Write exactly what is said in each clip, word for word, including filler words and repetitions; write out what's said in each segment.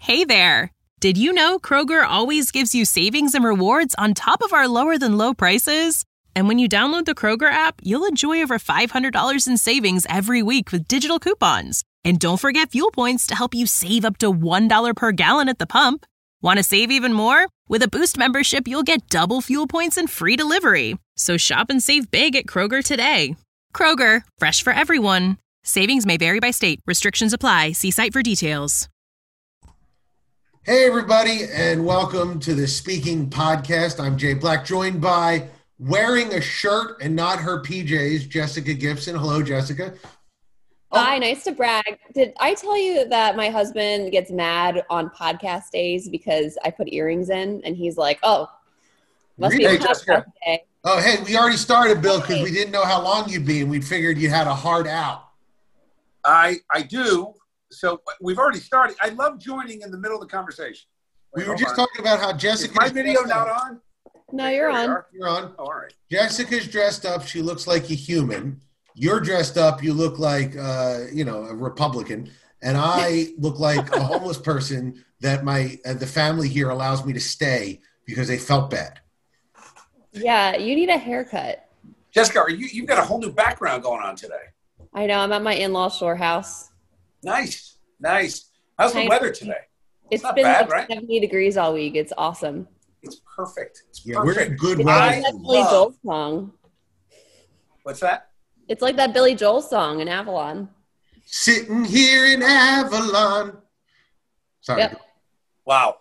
Hey there! Did you know Kroger always gives you savings and rewards on top of our lower-than-low prices? And when you download the Kroger app, you'll enjoy over five hundred dollars in savings every week with digital coupons. And don't forget fuel points to help you save up to one dollar per gallon at the pump. Want to save even more? With a Boost membership, you'll get double fuel points and free delivery. So shop and save big at Kroger today. Kroger, fresh for everyone. Savings may vary by state. Restrictions apply. See site for details. Hey, everybody, and welcome to the Speaking Podcast. I'm Jay Black, joined by wearing a shirt and not her P Js, Jessica Gibson. Hello, Jessica. Oh. Hi, nice to brag. Did I tell you that my husband gets mad on podcast days because I put earrings in, and he's like, "Oh, must be a podcast day." Oh, hey, we already started, Bill, because we didn't know how long you'd be, and we figured you had a hard out. I I do. So we've already started. I love joining in the middle of the conversation. Wait, we were just on. talking about how Jessica. Is my video not on? No, you're on. You you're on. Oh, all right. Jessica's dressed up. She looks like a human. You're dressed up. You look like, uh, you know, a Republican. And I look like a homeless person that my uh, the family here allows me to stay because they felt bad. Yeah, you need a haircut. Jessica, are you, you've got a whole new background going on today. I know. I'm at my in-law shore house. Nice. Nice. How's the weather today? It's, it's not been bad, like right? seventy degrees all week. It's awesome. It's perfect. It's yeah, perfect. we're in good it's weather. like that Billy love... Joel song. What's that? It's like that Billy Joel song in Avalon. Sitting here in Avalon. Sorry. Yep. Wow.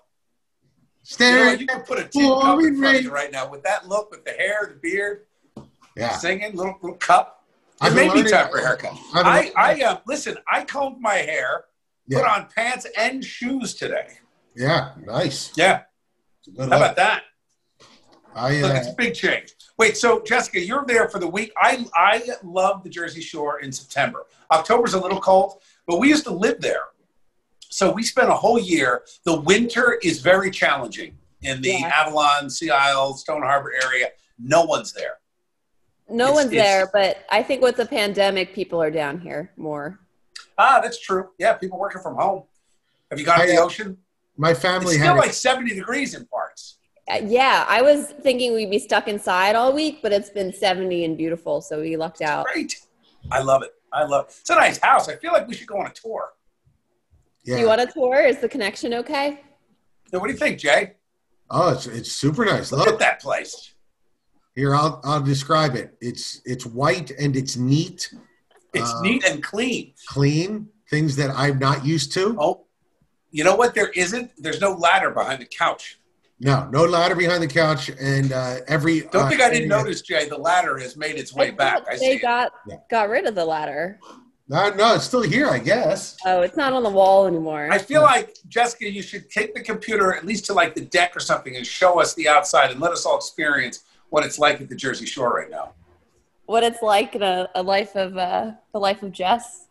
Staring you know, you could put a tin cup in front of you right now with that look, with the hair, the beard, yeah, singing, little little cup. It I've may be learning, time for a haircut. I, I uh, listen, I combed my hair, yeah. put on pants and shoes today. Yeah, nice. Yeah. Good How luck. about that? I, uh, Look, it's a big change. Wait, so Jessica, you're there for the week. I I love the Jersey Shore in September. October's a little cold, but we used to live there. So we spent a whole year. The winter is very challenging in the yeah. Avalon, Sea Isle, Stone Harbor area. No one's there. No it's, one's it's, there, but I think with the pandemic, people are down here more. Ah, that's true. Yeah, people working from home. Have you gone to the ocean? My family it's had still a, like seventy degrees in parts. Uh, yeah, I was thinking we'd be stuck inside all week, but it's been seventy and beautiful, so we lucked out. Great. I love it. I love it. It's a nice house. I feel like we should go on a tour. Yeah. Do you want a tour? Is the connection okay? So what do you think, Jay? Oh, it's it's super nice. Look, Look at that place. Here, I'll I'll describe it. It's it's white and it's neat. It's uh, neat and clean. Clean. Things that I'm not used to. Oh, you know what? There isn't. There's no ladder behind the couch. No, no ladder behind the couch, and uh, every. Don't uh, think I didn't notice, Jay. The ladder has made its way I back. I they see got Yeah. got rid of the ladder. No, no, it's still here, I guess. Oh, it's not on the wall anymore. I feel like, Jessica, you should take the computer at least to like the deck or something and show us the outside and let us all experience what it's like at the Jersey Shore right now. What it's like in a, a life of uh, the life of Jess.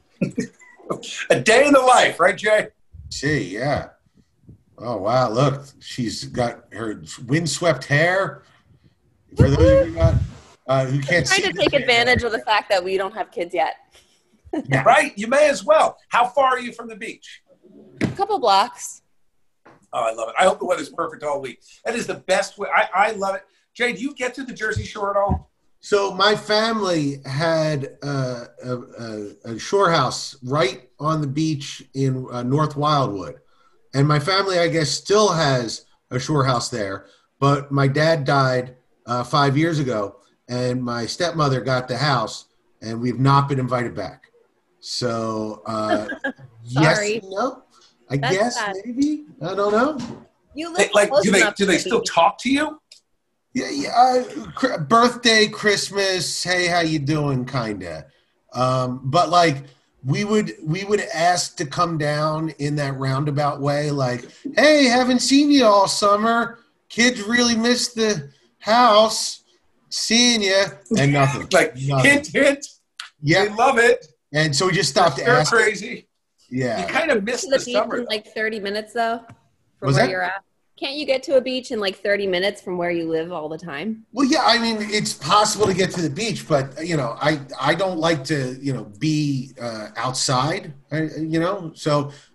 A day in the life, right, Jay? See, yeah. Oh wow! Look, she's got her windswept hair. For those of you not, uh, who can't Trying see, to take advantage of the fact that we don't have kids yet. Yeah. Right? You may as well. How far are you from the beach? A couple blocks. Oh, I love it. I hope the weather's perfect all week. That is the best way. I, I love it. Jay, do you get to the Jersey Shore at all? So my family had uh, a, a, a shore house right on the beach in uh, North Wildwood. And my family, I guess, still has a shore house there. But my dad died uh, five years ago, and my stepmother got the house, and we've not been invited back. So, uh, yes, no, I That's guess sad. maybe. I don't know. You live They, like, close do they enough do to they the still beach. talk to you? Yeah, yeah. Uh, cr- birthday, Christmas. Hey, how you doing? Kinda. Um, but like we would we would ask to come down in that roundabout way. Like, hey, haven't seen you all summer. Kids really miss the house. Seeing you and nothing. Like nothing. hint, hint. Yeah, They love it. and so we just stopped They're asking. crazy. Yeah. You kind of miss To the, the beach summer. in like thirty minutes though, from Was where that- you're at. Can't you get to a beach in like thirty minutes from where you live all the time? Well, yeah, I mean, it's possible to get to the beach, but, you know, I, I don't like to, you know, be uh, outside, uh, you know. So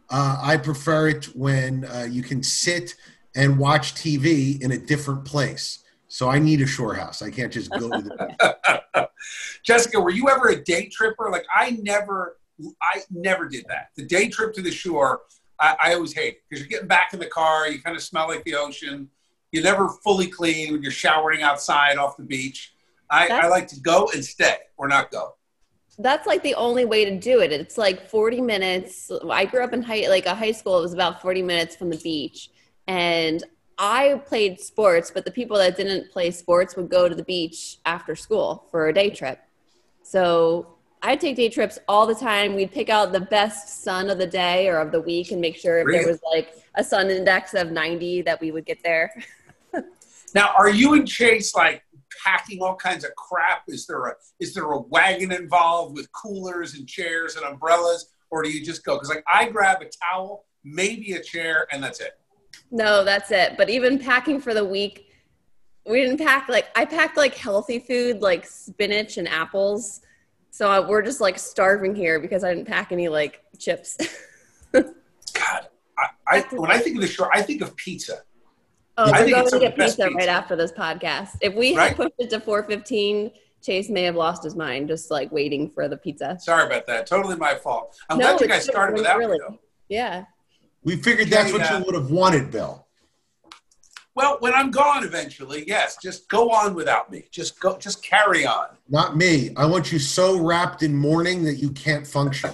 Uh, I prefer it when uh, you can sit and watch T V in a different place. So I need a shore house. I can't just go to the Jessica, were you ever a day tripper? Like I never, I never did that. The day trip to the shore, I, I always hate it because you're getting back in the car. You kind of smell like the ocean. You're never fully clean when you're showering outside off the beach. I, I like to go and stay or not go. That's like the only way to do it. It's like forty minutes. I grew up in high, like a high school. It was about forty minutes from the beach. And I played sports, but the people that didn't play sports would go to the beach after school for a day trip. So I take day trips all the time. We'd pick out the best sun of the day or of the week and make sure if Really? there was like a sun index of ninety that we would get there. Now, are you and Chase like packing all kinds of crap? Is there a is there a wagon involved with coolers and chairs and umbrellas, or do you just go? Because like I grab a towel, maybe a chair, and that's it. No, that's it. But even packing for the week, we didn't pack like I packed like healthy food like spinach and apples. So I, we're just like starving here because I didn't pack any like chips. God, I, I when I think of the shore, I think of pizza. Oh, I we're think going it's to some of get the best pizza pizza. right after this podcast. If we had Right? pushed it to four fifteen, Chase may have lost his mind just like waiting for the pizza. Sorry about that. Totally my fault. I'm No, glad you it's guys good. started without Really. me, though. Yeah. We figured that's what Yeah. you would have wanted, Bill. Well, when I'm gone eventually, yes, just go on without me. Just go, just carry on. Not me. I want you so wrapped in mourning that you can't function.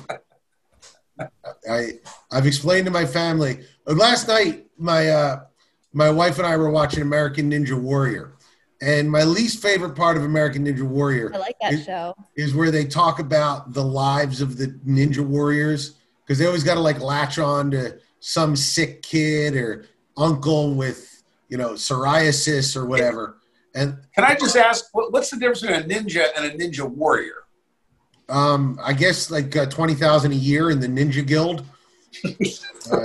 I I've explained to my family. uh, Last night, my uh, my wife and I were watching American Ninja Warrior, and my least favorite part of American Ninja Warrior I like that is, show. is where they talk about the lives of the Ninja Warriors, because they always got to like latch on to some sick kid or uncle with, you know, psoriasis or whatever. And Can I just ask, what, what's the difference between a ninja and a ninja warrior? um, I guess like uh, twenty thousand a year in the Ninja Guild. uh,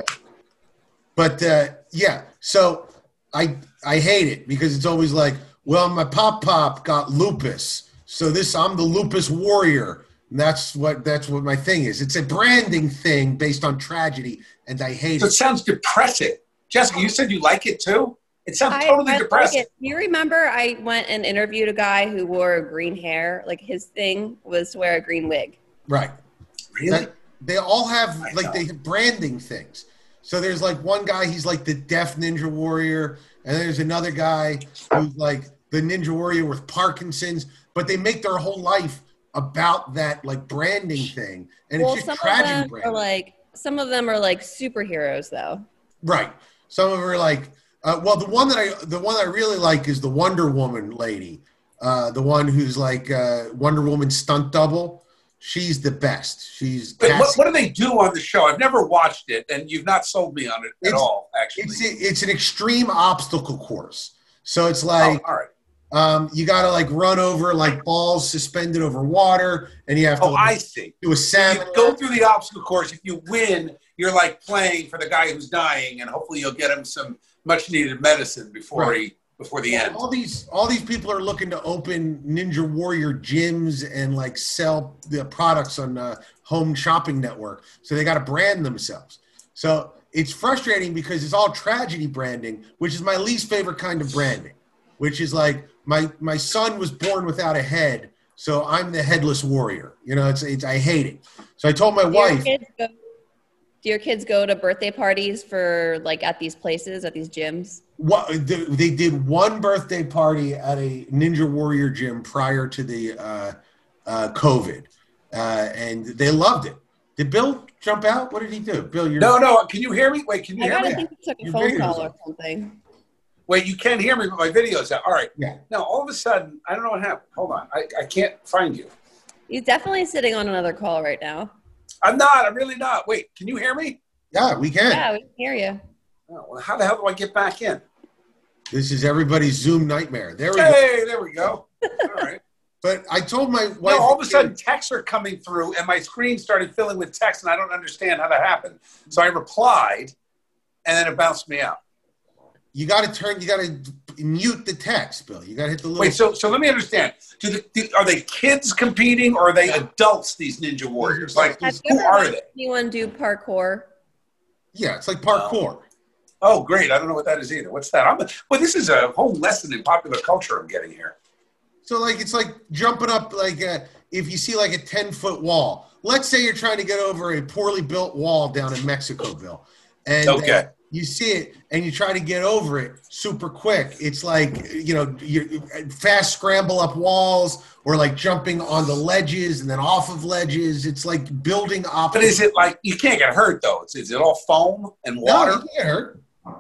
but uh, yeah, so I I hate it because it's always like, well, my pop pop got lupus, so this I'm the lupus warrior. And that's what that's what my thing is. It's a branding thing based on tragedy, and I hate So it. it sounds depressing. Jessica, you said you like it too? It sounds I, totally I depressing. Like it. Do you remember I went and interviewed a guy who wore green hair? Like his thing was to wear a green wig. Right. Really? That- they all have I like know. they have branding things. So there's like one guy, he's like the deaf ninja warrior, and there's another guy who's like the ninja warrior with Parkinson's, but they make their whole life about that like branding thing, and Well, it's some just of tragedy them branding. are like some of them are like superheroes though. Right. Some of them are like, uh, well, the one that I the one I really like is the Wonder Woman lady, uh, the one who's like uh, Wonder Woman stunt double. She's the best. She's Wait, what, Cassie- what do they do on the show? I've never watched it, and you've not sold me on it at It's- all, actually. it's it's an extreme obstacle course. So it's oh, like all right. um, you got to like run over like balls suspended over water, and you have to Oh, I like, see. do a You salmon. go through the obstacle course. If you win, you're like playing for the guy who's dying, and hopefully you'll get him some much-needed medicine before Right. he before the end. All these all these people are looking to open Ninja Warrior gyms and like sell the products on the Home Shopping Network. So they got to brand themselves. So it's frustrating because it's all tragedy branding, which is my least favorite kind of branding, which is like my my son was born without a head, so I'm the headless warrior. You know, it's it's I hate it. So I told my Do your wife, kids go, do your kids go to birthday parties for like at these places, at these gyms? what they did one birthday party at a Ninja Warrior gym prior to the uh, uh, COVID, uh, and they loved it. Did Bill jump out? What did he do? Bill, you're No, no. Can you hear me? Wait, can you I hear gotta me? think he took a You phone figured call yourself. or something. Wait, you can't hear me, but my video's out. All right. Yeah. No, all of a sudden, I don't know what happened. Hold on. I, I can't find you. He's definitely sitting on another call right now. I'm not. I'm really not. Wait, can you hear me? Yeah, we can. Yeah, we can hear you. Oh, well, how the hell do I get back in? This is everybody's Zoom nightmare. There we go. Hey, there we go. All right. But I told my wife. No, all of a sudden, texts are coming through, and my screen started filling with text, and I don't understand how that happened. So I replied, and then it bounced me out. you got to turn. You got to mute the text, Bill. You got to hit the little. Wait, so so let me understand. Do the, do, are they kids competing, or are they adults? These ninja warriors, like Have you who ever are watched they? anyone do parkour? Yeah, it's like parkour. Oh, great. I don't know what that is either. What's that? I'm, well, this is a whole lesson in popular culture I'm getting here. So, like, it's like jumping up, like, uh, if you see, like, a ten-foot wall. Let's say you're trying to get over a poorly built wall down in Mexicoville. And okay. uh, you see it, and you try to get over it super quick. It's like, you know, you fast scramble up walls or, like, jumping on the ledges and then off of ledges. It's like building up. But is it like, you can't get hurt, though? Is, is it all foam and water? No, you can't get hurt.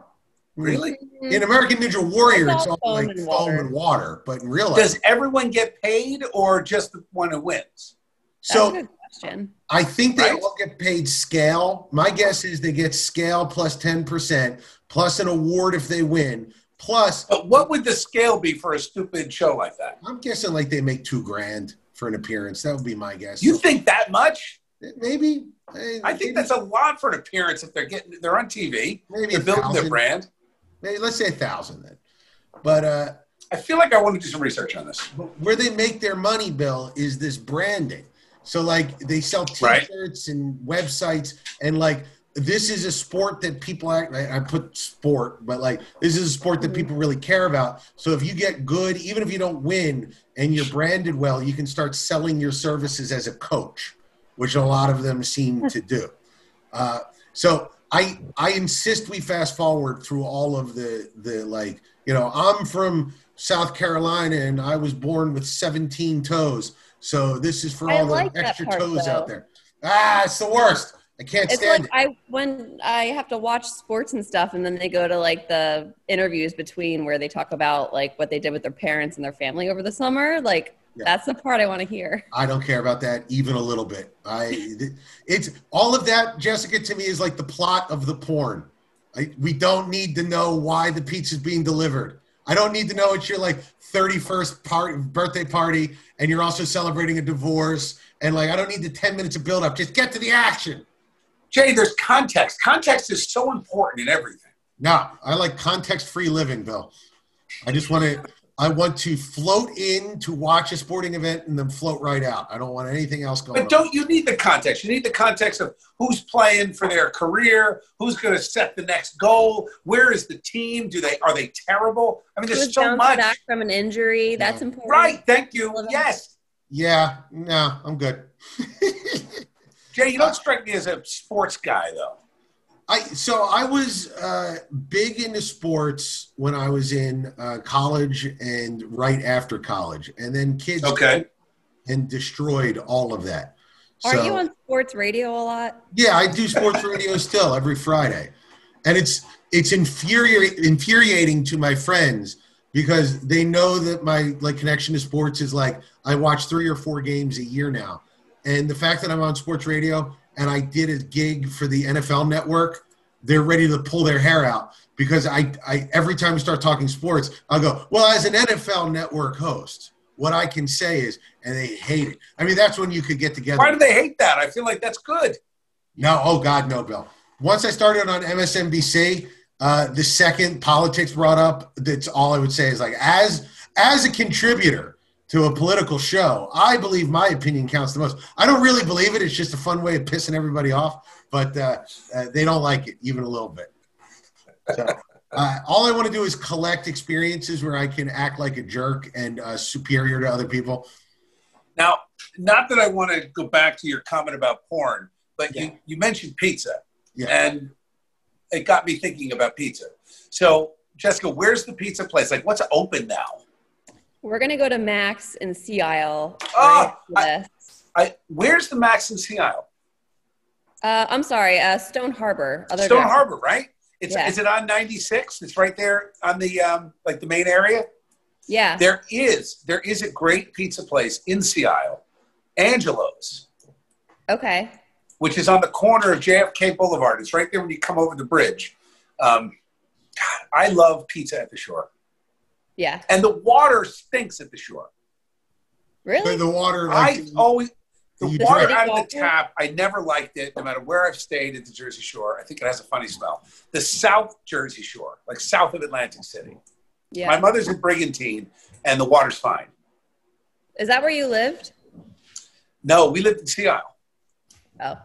Really? In American Ninja Warrior, it's, It's all all like foam and foam water. and water. But in real life, Does everyone get paid or just the one who wins? so That's a good question. I think they Right. all get paid scale. My guess is they get scale plus ten percent, plus an award if they win. Plus, But what would the scale be for a stupid show like that? I'm guessing like they make two grand for an appearance. That would be my guess. You think that much? maybe? I think that's a lot for an appearance if they're getting, they're on T V. Maybe They're a building their thousand. brand. Maybe let's say a thousand then. But uh, I feel like I want to do some research on this. where they make their money, Bill, is this branding. So like they sell Right. T-shirts and websites, and like this is a sport that people act. I, I put sport, but like this is a sport that people really care about. So if you get good, even if you don't win, and you're branded well, you can start selling your services as a coach, which a lot of them seem to do. Uh, so I I insist we fast forward through all of the the like you know I'm from South Carolina and I was born with seventeen toes. So this is for I all like the that extra part, toes though. out there. Ah, it's the worst. I can't It's stand like it. I when I have to watch sports and stuff, and then they go to like the interviews between where they talk about like what they did with their parents and their family over the summer. Like Yeah. that's the part I want to hear. I don't care about that even a little bit. I it's all of that, Jessica, to me is like the plot of the porn. I, we don't need to know why the pizza's being delivered. I don't need to know it's your like thirty-first part, birthday party and you're also celebrating a divorce. And like, I don't need the ten minutes of build up. Just get to the action. Jay, there's context. Context is so important in everything. No, I like context-free living, Bill. I just want to, I want to float in to watch a sporting event and then float right out. I don't want anything else going But don't you need the context? You need the context of who's playing for their career, who's going to set the next goal, where is the team? Do they are they terrible? I mean, there's Who's so bounced much. back from an injury? That's important. Right. Thank you. Yes. Yeah, no, I'm good. Jay, you don't strike me as a sports guy, though. I so I was uh, big into sports when I was in uh, college and right after college, and then kids Okay. and destroyed all of that. Are So, you on sports radio a lot? Yeah, I do sports radio still every Friday, and it's it's infuriating infuriating to my friends because they know that my like connection to sports is like I watch three or four games a year now, and the fact that I'm on sports radio and I did a gig for the N F L Network, they're ready to pull their hair out because I, I every time we start talking sports, I'll go, well, as an N F L Network host, what I can say is, and they hate it. I mean, that's when you could get together. Why do they hate that? I feel like that's good. No, oh God, no, Bill. Once I started on M S N B C, uh, the second politics brought up, that's all I would say is like, as as a contributor to a political show, I believe my opinion counts the most. I don't really believe it. It's just a fun way of pissing everybody off, but uh, uh, they don't like it even a little bit. So uh, all I want to do is collect experiences where I can act like a jerk and uh, superior to other people. Now, not that I want to go back to your comment about porn, but Yeah. you, you mentioned pizza, Yeah. and it got me thinking about pizza. So, Jessica, where's the pizza place? Like, what's open now? We're gonna go to Max in Sea Isle. Oh, right I- after this. I, where's the Max in Sea Isle? uh, I'm sorry, uh, Stone Harbor. Other Stone direction. Harbor, right? It's Yeah. Is it on ninety-six? It's right there on the um, like the main area. Yeah. There is there is a great pizza place in Sea Isle, Angelo's, Okay. which is on the corner of J F K Boulevard. It's right there when you come over the bridge. Um, God, I love pizza at the shore. Yeah. And the water stinks at the shore. Really? The, the water, like, I always, the You water drink. out of the tap, I never liked it, no matter where I've stayed at the Jersey Shore. I think it has a funny smell. The South Jersey Shore, like south of Atlantic City. Yeah. My mother's in Brigantine, and the water's fine. Is that where you lived? No, we lived in Sea Isle. Oh.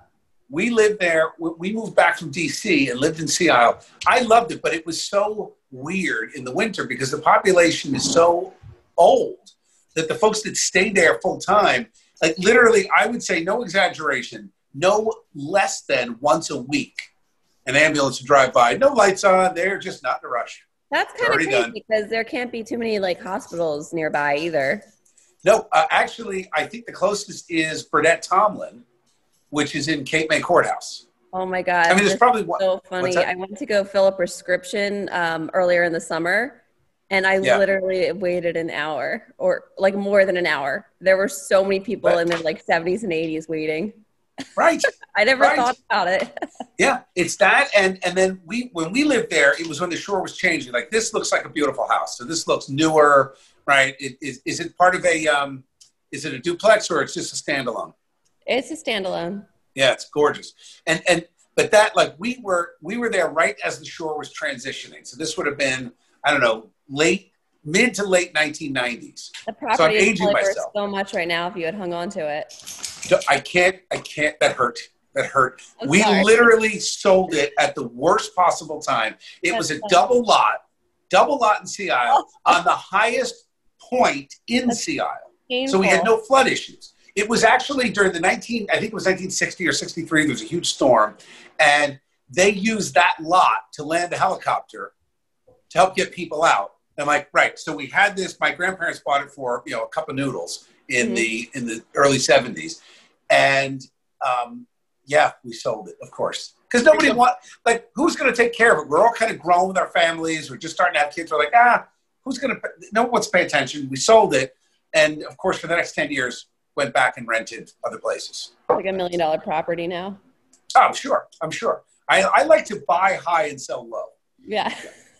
we lived there. We moved back from D C and lived in Sea Isle. I loved it, but it was so weird in the winter because the population is so old that the folks that stayed there full time, like literally, I would say, no exaggeration, no less than once a week, an ambulance would drive by. No lights on. They're just not in a rush. That's kind of crazy done. Because there can't be too many like hospitals nearby either. No, uh, actually, I think the closest is Burdett Tomlin, which is in Cape May Courthouse. Oh my God. I mean, there's probably one. So funny. I went to go fill a prescription um, earlier in the summer, and I yeah. literally waited an hour or like more than an hour. There were so many people right. in their like seventies and eighties waiting. Right. I never right. thought about it. Yeah, it's that. And and then we when we lived there, it was when the shore was changing. Like, this looks like a beautiful house. So this looks newer, right? It, is, is it part of a, um, is it a duplex or it's just a standalone? It's a standalone. Yeah, it's gorgeous. And and but that, like, we were we were there right as the shore was transitioning. So this would have been, I don't know, late, mid to late nineteen nineties. The property so I'm is aging worth myself so much right now if you had hung on to it. I can't, I can't, that hurt. That hurt. I'm we sorry. literally sold it at the worst possible time. It That's was a funny. double lot, double lot in Sea Isle Oh. on the highest point in That's Sea Isle. painful. So we had no flood issues. It was actually during the nineteen, I think it was nineteen sixty or sixty-three, there was a huge storm, and they used that lot to land a helicopter to help get people out. And like, right, so we had this, my grandparents bought it for, you know, a cup of noodles in mm-hmm. the in the early seventies. And um, yeah, we sold it, of course. Because nobody want, like, who's going to take care of it? We're all kind of grown with our families. We're just starting to have kids. We're like, ah, who's going to, no one wants to pay attention. We sold it. And of course, for the next ten years, went back and rented other places. Like a million dollar property now. Oh, sure. I'm sure. I, I like to buy high and sell low. Yeah.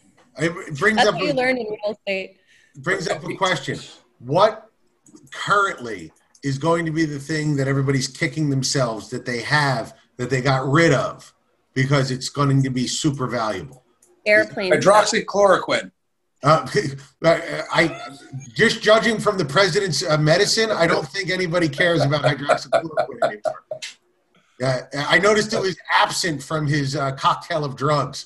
It brings That's up what you a, learn in real estate. brings up a question. What currently is going to be the thing that everybody's kicking themselves that they have that they got rid of because it's going to be super valuable? Airplane. Hydroxychloroquine. Uh, I, I just judging from the president's uh, medicine, I don't think anybody cares about hydroxychloroquine anymore. Uh, I noticed it was absent from his uh, cocktail of drugs.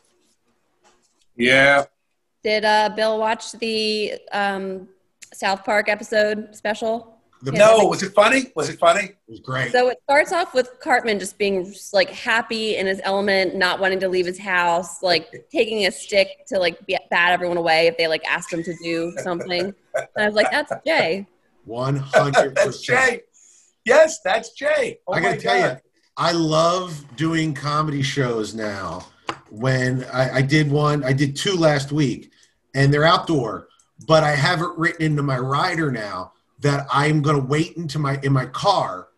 Yeah. Did uh, Bill watch the um, South Park episode special? The, Yeah. No, was it funny? Was it funny? It was great. So it starts off with Cartman just being just, like happy in his element, not wanting to leave his house, like taking a stick to like be- bat everyone away if they like asked him to do something. And I was like, that's Jay. one hundred percent. That's Jay. Yes, that's Jay. Oh I my gotta tell God. you, I love doing comedy shows now. When I, I did one, I did two last week, and they're outdoor, but I have it written into my rider now that I'm going to wait into my in my car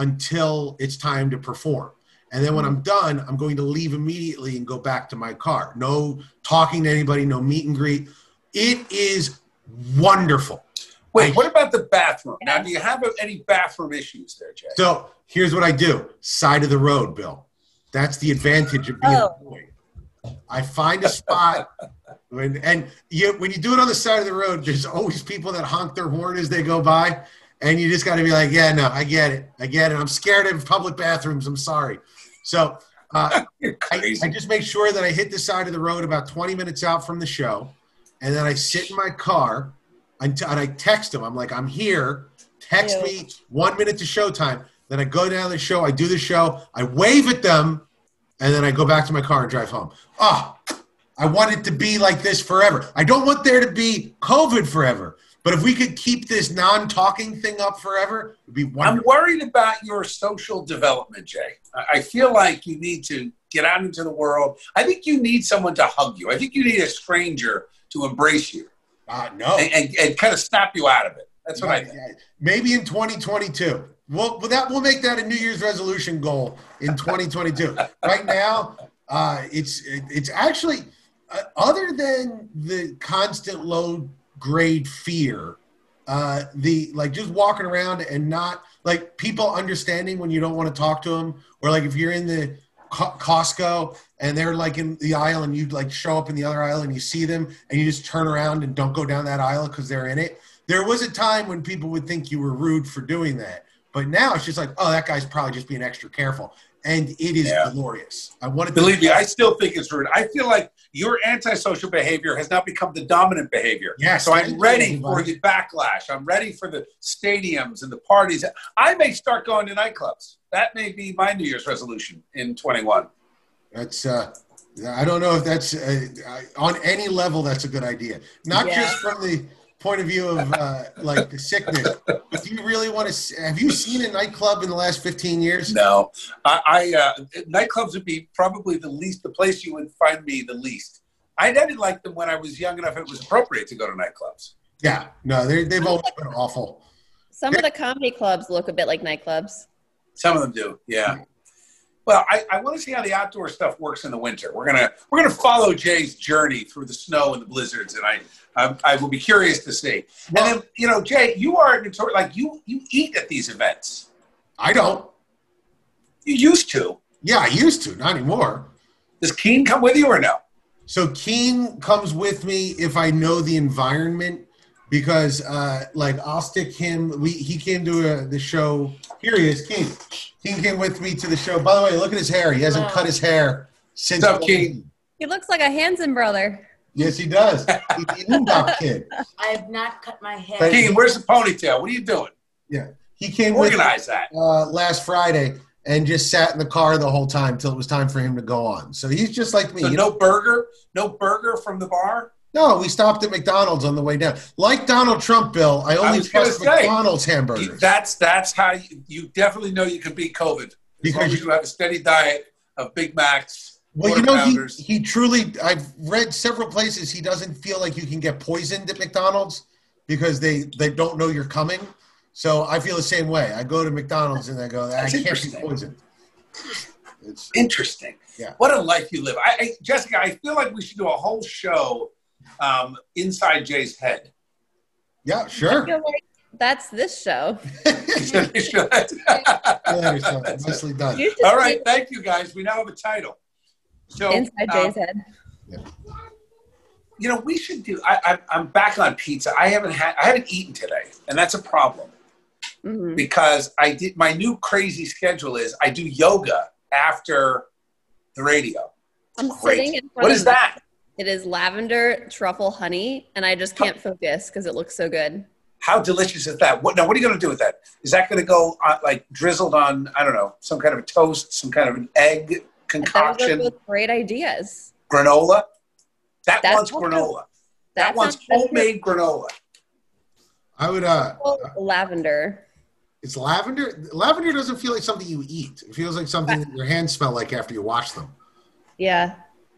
until it's time to perform. And then when I'm done, I'm going to leave immediately and go back to my car. No talking to anybody, no meet and greet. It is wonderful. Wait, I- what about the bathroom? Now, do you have any bathroom issues there, Jay? So here's what I do. Side of the road, Bill. That's the advantage of being Oh. a boy. I find a spot, when, and you, when you do it on the side of the road, there's always people that honk their horn as they go by, and you just got to be like, yeah, no, I get it. I get it. I'm scared of public bathrooms. I'm sorry. So uh, You're I, crazy. I just make sure that I hit the side of the road about twenty minutes out from the show, and then I sit in my car, until, and I text them. I'm like, I'm here. Text Ew. me one minute to showtime. Then I go down the show. I do the show. I wave at them. And then I go back to my car and drive home. Oh, I want it to be like this forever. I don't want there to be COVID forever. But if we could keep this non-talking thing up forever, it'd be I'm wonderful. worried about your social development, Jay. I I feel like you need to get out into the world. I think you need someone to hug you. I think you need a stranger to embrace you Uh, no. and, and, and kind of snap you out of it. That's what I think. Maybe in twenty twenty-two. We'll, well, that, we'll make that a New Year's resolution goal in twenty twenty-two. Right now, uh, it's it's actually, uh, other than the constant low-grade fear, uh, the like just walking around and not, like people understanding when you don't want to talk to them, or like if you're in the Co- Costco and they're like in the aisle and you like show up in the other aisle and you see them and you just turn around and don't go down that aisle because they're in it. There was a time when people would think you were rude for doing that. But now it's just like, oh, that guy's probably just being extra careful. and it is Yeah. glorious. I want to Believe me, I still think it's rude. I feel like your antisocial behavior has now become the dominant behavior. Yes, So thank I'm you, ready for everybody. the backlash. I'm ready for the stadiums and the parties. I may start going to nightclubs. That may be my New Year's resolution in twenty-one. That's uh, I don't know if that's uh, on any level. That's a good idea. Not Yeah. just from the point of view of uh, like the sickness. Do you really want to? Have you seen a nightclub in the last fifteen years? No, I, I uh, nightclubs would be probably the least, the place you would find me the least. I didn't like them when I was young enough. It was appropriate to go to nightclubs. Yeah, no, they they've always been awful. Some of the comedy clubs look a bit like nightclubs. Some of them do, yeah. Well, I, I want to see how the outdoor stuff works in the winter. We're gonna we're gonna follow Jay's journey through the snow and the blizzards, and I I, I will be curious to see. And then you know, Jay, you are notorious, like you you eat at these events. I don't. You used to. Yeah, I used to, not anymore. Does Keen come with you or no? So Keen comes with me if I know the environment, because uh, like I'll stick him. We he came to a, the show. Here he is, Keen. Keen came with me to the show. By the way, look at his hair. He hasn't Oh. cut his hair since. What's up, Keen? He looks like a Hanson brother. Yes, he does. He's the Moondog kid. I have not cut my hair. Thank Keen, where's the ponytail? What are you doing? Yeah, he came with Organize that. uh, last Friday and just sat in the car the whole time till it was time for him to go on. So he's just like me. So You no know? burger? No burger from the bar? No, we stopped at McDonald's on the way down. Like Donald Trump, Bill, I only was gonna trust say, McDonald's hamburgers. You- That's that's how you, you definitely know you can beat COVID. As Because long as you- you have a steady diet of Big Macs, Well, you quarter know, he, pounders. he truly, I've read several places, he doesn't feel like you can get poisoned at McDonald's because they, they don't know you're coming. So I feel the same way. I go to McDonald's and I go, I That's can't be interesting. poisoned. It's, Interesting. Yeah. What a life you live. I, I, Jessica, I feel like we should do a whole show um, inside Jay's head. yeah, I sure. feel like that's this show. Yeah, so nicely done. You should All right, thank you guys. We now have a title. So, Inside um, Jay's head. you know, we should do. I, I, I'm back on pizza. I haven't had. I haven't eaten today, and that's a problem Mhm. because I did. My new crazy schedule is I do yoga after the radio. I'm Great. sitting in front What of is that? It is lavender truffle honey, and I just can't focus because it looks so good. How delicious is that? What now? What are you going to do with that? Is that going to go uh, like drizzled on? I don't know, some kind of a toast, some kind of an egg I thought concoction, those were both great ideas. granola. That That's wants also- granola. That That wants sounds good. homemade granola. I would, uh, Lavender. it's lavender. Lavender doesn't feel like something you eat. It feels like something that your hands smell like after you wash them. Yeah.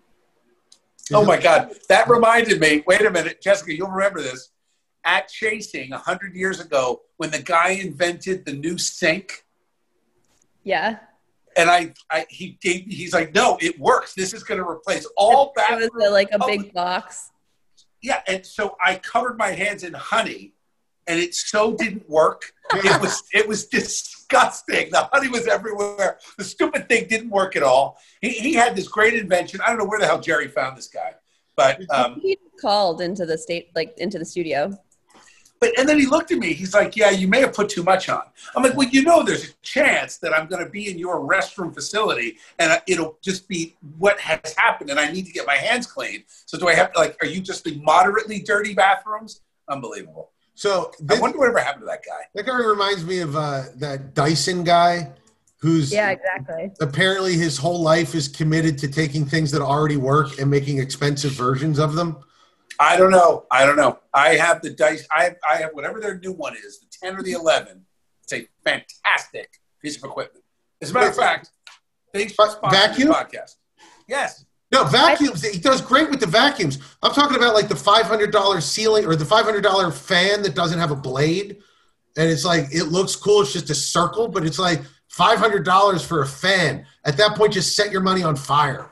Oh my God, that reminded me. Wait a minute, Jessica, you'll remember this. At Chasing a hundred years ago, when the guy invented the new sink, Yeah. and I, I he gave, he's like, no, it works. This is going to replace all It bathrooms. was uh, like a Oh, big box. Yeah, and so I covered my hands in honey, and it so didn't work. It was it was disgusting. The honey was everywhere. The stupid thing didn't work at all. He, he had this great invention. I don't know where the hell Jerry found this guy, but um, He called into the state, like into the studio. but and then he looked at me. He's like, "Yeah, you may have put too much on." I'm like, "Well, you know, there's a chance that I'm going to be in your restroom facility, and it'll just be what has happened, and I need to get my hands cleaned. So do I have to like? Are you just in moderately dirty bathrooms? Unbelievable." So I this, wonder whatever happened to that guy. that guy reminds me of uh, that Dyson guy who's Yeah, exactly. apparently his whole life is committed to taking things that already work and making expensive versions of them. I don't know. I don't know. I have the dice. I have, I have whatever their new one is, the ten or the eleven. It's a fantastic piece of equipment. As a matter of fact, thanks for sponsoring Vacuum? the podcast. Yes. No, vacuums. He does great with the vacuums. I'm talking about like the five hundred dollars ceiling or the five hundred dollars fan that doesn't have a blade. And it's like, it looks cool. It's just a circle, but it's like five hundred dollars for a fan. At that point, just set your money on fire.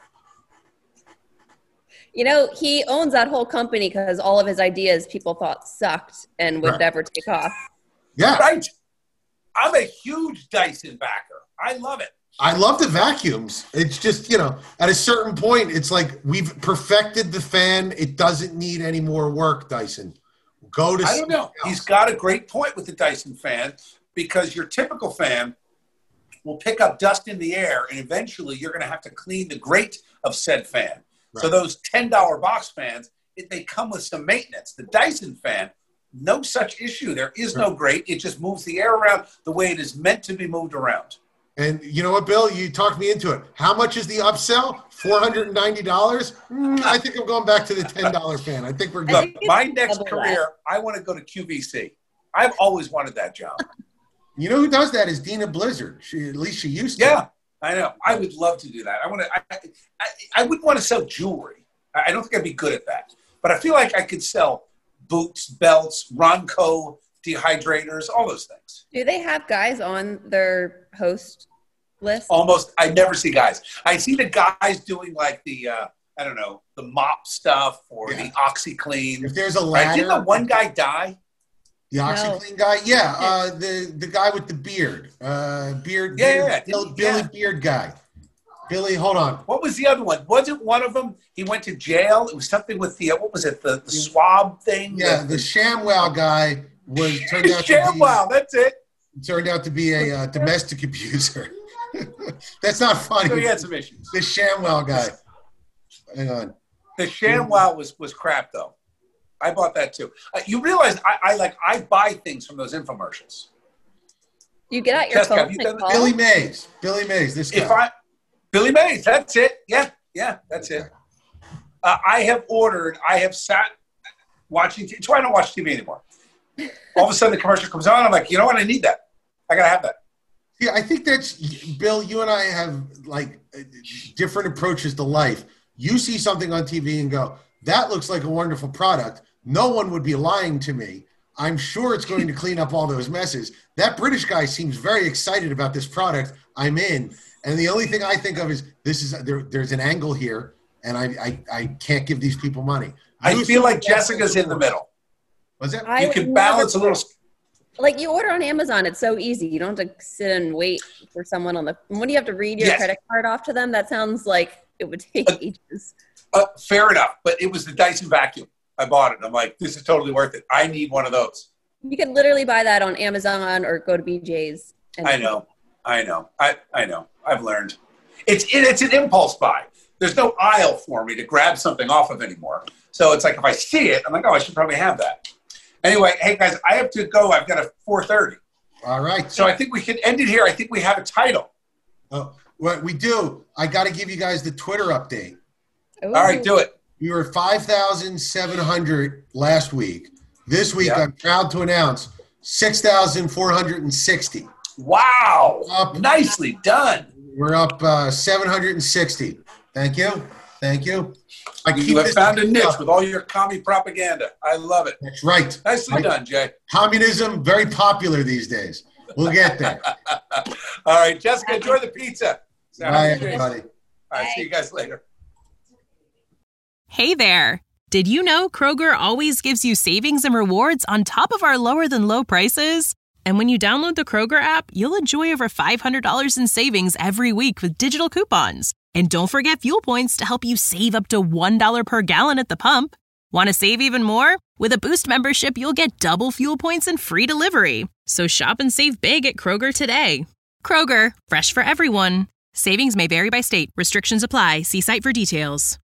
You know, he owns that whole company because all of his ideas people thought sucked and would Right. never take off. Yeah. Right. I'm a huge Dyson backer. I love it. I love the vacuums. It's just, you know, at a certain point, it's like we've perfected the fan. It doesn't need any more work, Dyson. Go to I don't know. He's got a great point with the Dyson fan because your typical fan will pick up dust in the air, and eventually you're going to have to clean the grate of said fan. Right. So those ten dollar box fans, it, they come with some maintenance. The Dyson fan, no such issue. There is no grate. It just moves the air around the way it is meant to be moved around. And you know what, Bill? You talked me into it. How much is the upsell? four hundred ninety dollars? Mm, I think I'm going back to the ten dollar fan. I think we're good. Look, my next career, I want to go to Q V C. I've always wanted that job. You know who does that is Dina Blizzard. She, at least she used to. Yeah, I know. I would love to do that. I want to. I, I, I wouldn't want to sell jewelry. I don't think I'd be good at that. But I feel like I could sell boots, belts, Ronco dehydrators, all those things. Do they have guys on their host list? Almost. I never see guys. I see the guys doing like the, uh, I don't know, the mop stuff or yeah. the OxyClean. If there's a ladder. Right? Didn't the one guy die? The OxyClean no. guy? Yeah. Uh, the, the guy with the beard. Uh, beard. Yeah, beard, yeah. Bill, yeah. Billy Beard guy. Billy, hold on. What was the other one? Wasn't one of them, he went to jail? It was something with the, what was it, the, the swab thing? Yeah, the, the ShamWow guy was turned out ShamWow, to be. ShamWow, that's it. Turned out to be a uh, domestic abuser. That's not funny. So he had some issues. The ShamWow guy. Hang on. The ShamWow was, was crap, though. I bought that, too. Uh, you realize I, I like I buy things from those infomercials. You get out your Jessica, phone you and call. Billy Mays. Billy Mays, this guy. If I, Billy Mays, that's it. Yeah, yeah, that's it. Uh, I have ordered, I have sat watching, it's why I don't watch T V anymore. All of a sudden the commercial comes on, I'm like, you know what, I need that. I got to have that. Yeah, I think that's, Bill, you and I have like different approaches to life. You see something on T V and go, that looks like a wonderful product. No one would be lying to me. I'm sure it's going to clean up all those messes. That British guy seems very excited about this product. I'm in. And the only thing I think of is this is there, there's an angle here, and I, I, I can't give these people money. I you feel like Jessica's in the middle. Was it? I you can balance a little. Like you order on Amazon, it's so easy. You don't have to sit and wait for someone on the. When do you have to read your yes. credit card off to them? That sounds like it would take uh, ages. Uh, fair enough, but it was the Dyson vacuum. I bought it. I'm like, this is totally worth it. I need one of those. You can literally buy that on Amazon or go to B J's. And I know. I know. I, I know. I've learned. It's it, it's an impulse buy. There's no aisle for me to grab something off of anymore. So it's like if I see it, I'm like, oh, I should probably have that. Anyway, hey, guys, I have to go. I've got a four thirty. All right. So I think we can end it here. I think we have a title. Oh, what we do, I got to give you guys the Twitter update. Ooh. All right, do it. We were five thousand seven hundred last week. This week, yep. I'm proud to announce six thousand four hundred sixty. Wow. Up, Nicely done. We're up uh, seven hundred sixty. Thank you. Thank you. I you have found a niche up. With all your commie propaganda. I love it. That's right. Nicely I, done, Jay. Communism, very popular these days. We'll get there. All right, Jessica, enjoy the pizza. Bye, everybody. All right, see you guys later. Hey there. Did you know Kroger always gives you savings and rewards on top of our lower than low prices? And when you download the Kroger app, you'll enjoy over five hundred dollars in savings every week with digital coupons. And don't forget fuel points to help you save up to one dollar per gallon at the pump. Want to save even more? With a Boost membership, you'll get double fuel points and free delivery. So shop and save big at Kroger today. Kroger, fresh for everyone. Savings may vary by state. Restrictions apply. See site for details.